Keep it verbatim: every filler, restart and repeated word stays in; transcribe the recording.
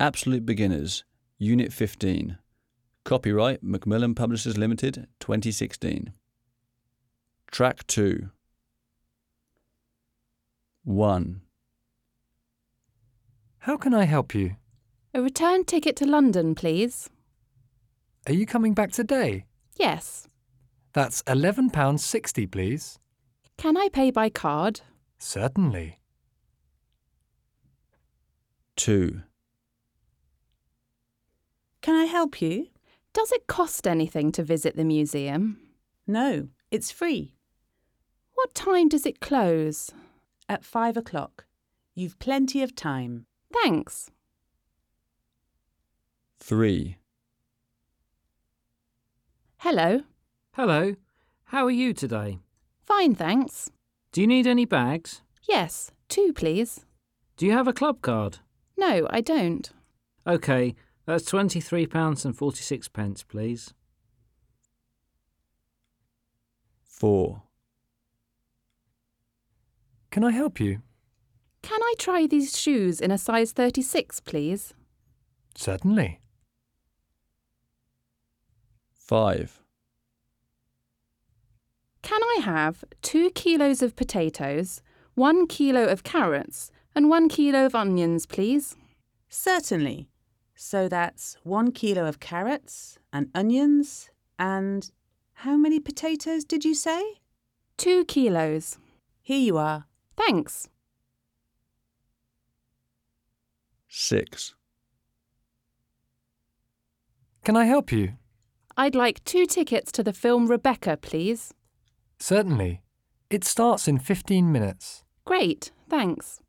Absolute Beginners, Unit fifteen. Copyright Macmillan Publishers Limited, twenty sixteen. Track two. one. How can I help you? A return ticket to London, please. Are you coming back today? Yes. That's eleven pounds sixty, please. Can I pay by card? Certainly. two. Can I help you? Does it cost anything to visit the museum? No, it's free. What time does it close? At five o'clock. You've plenty of time. Thanks. three. Hello. Hello. How are you today? Fine, thanks. Do you need any bags? Yes, two, please. Do you have a club card? No, I don't. OK, that's twenty-three pounds forty-six, please. four. Can I help you? Can I try these shoes in a size thirty-six, please? Certainly. five. Can I have two kilos of potatoes, one kilo of carrots, and one kilo of onions, please? Certainly. So that's one kilo of carrots and onions and how many potatoes did you say? Two kilos. Here you are. Thanks. six. Can I help you? I'd like two tickets to the film Rebecca, please. Certainly. It starts in fifteen minutes. Great, thanks.